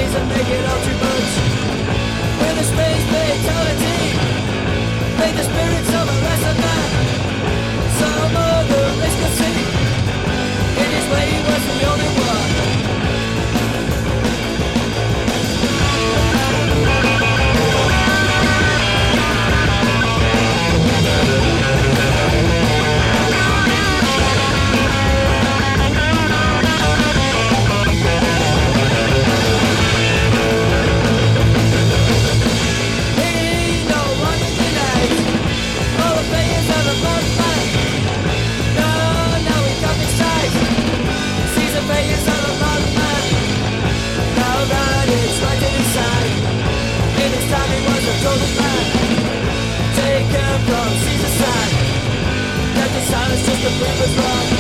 Caesar make it all too much. With a space fatality, made the spirits of a lesser man. Some other race could see, in his way he was the only one. Taken from Caesar's side, that the silence just to prove us wrong.